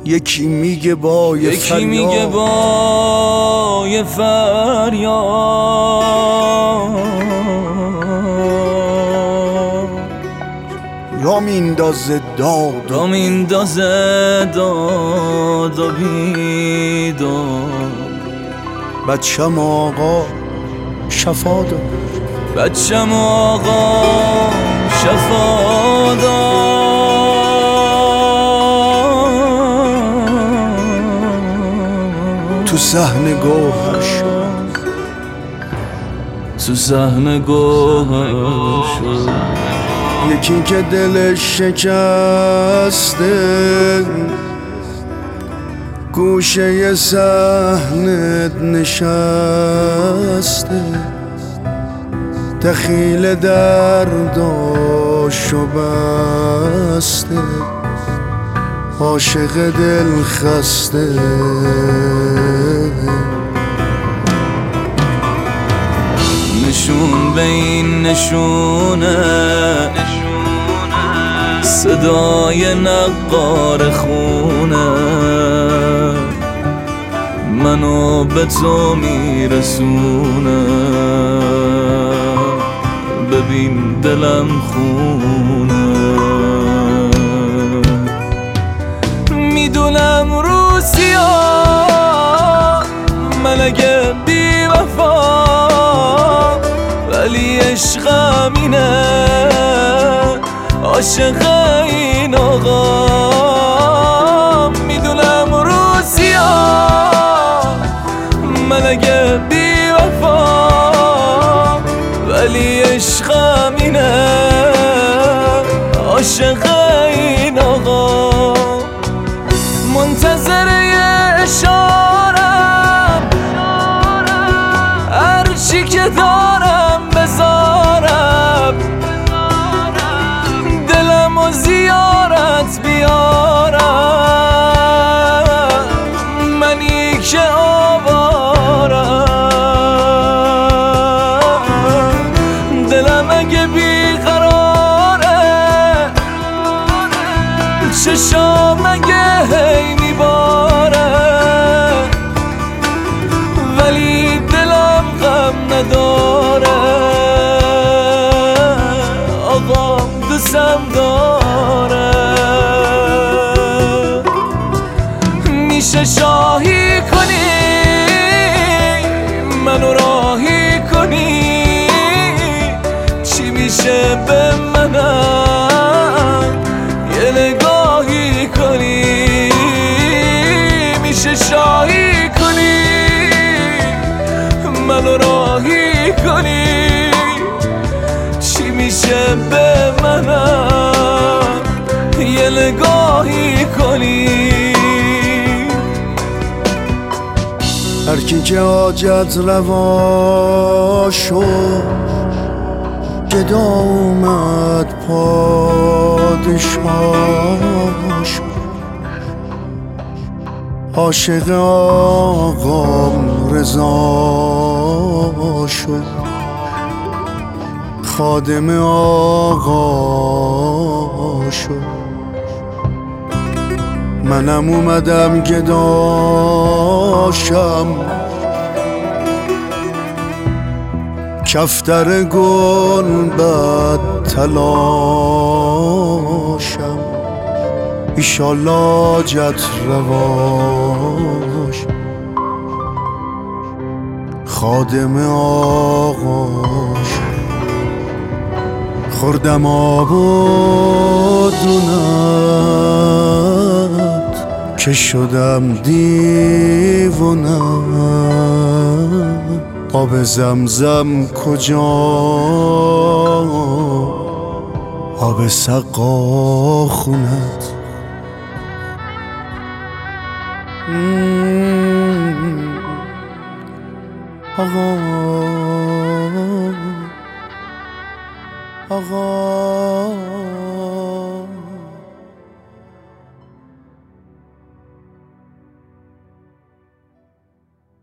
یکی میگه با یه فریاد، یکی میگه با یه فریاد، را میندازه داد را میندازه داد و بیداد. بچم آقا شفا داد، بچم آقا شفا داد. تو صحن گوهر شد، تو صحن گوهر شد. یکی که دلش شکسته گوشه صحنت نشسته، دخیل درداشو بسته، عاشق دل خسته. نشون به این نشونه، صدای نقار خونه منو به تو میرسونه. ببین دلم خونه، میدونم روسیا من اگه بی وفا، ولی عشقم اینه، عاشق این آقا. میدونم روسیا من اگه بی وفا، ولی عشقم اینه، عاشق این آقا. منتظر یه اشارم، هرچی که دارم بذارم، دلم و زیارت بیارم. منی که آوارم، دلم اگه بیقراره، چشام اگه هی میباره، ولی دلم غم نداره. آقا دوستم داره، میشه شاهی کنی منو راهی کنی، چی میشه به منم یه نگاهی کنی. میشه شاهی کنی منو راهی کنی، چی میشه به منم یه نگاهی کنی. هر کی که حاجت روا شد، گدا اومد پادشاه شد. عاشق آقام رضا شد، خادم آقا شد. منم اومدم گداشم، کفتر گل بد تلاشم. ایشالله جت رواش، خادم آقاش. خوردم آب و دونت که شدم دیوونم. آب زمزم کجا، آب سقا خونت. آقا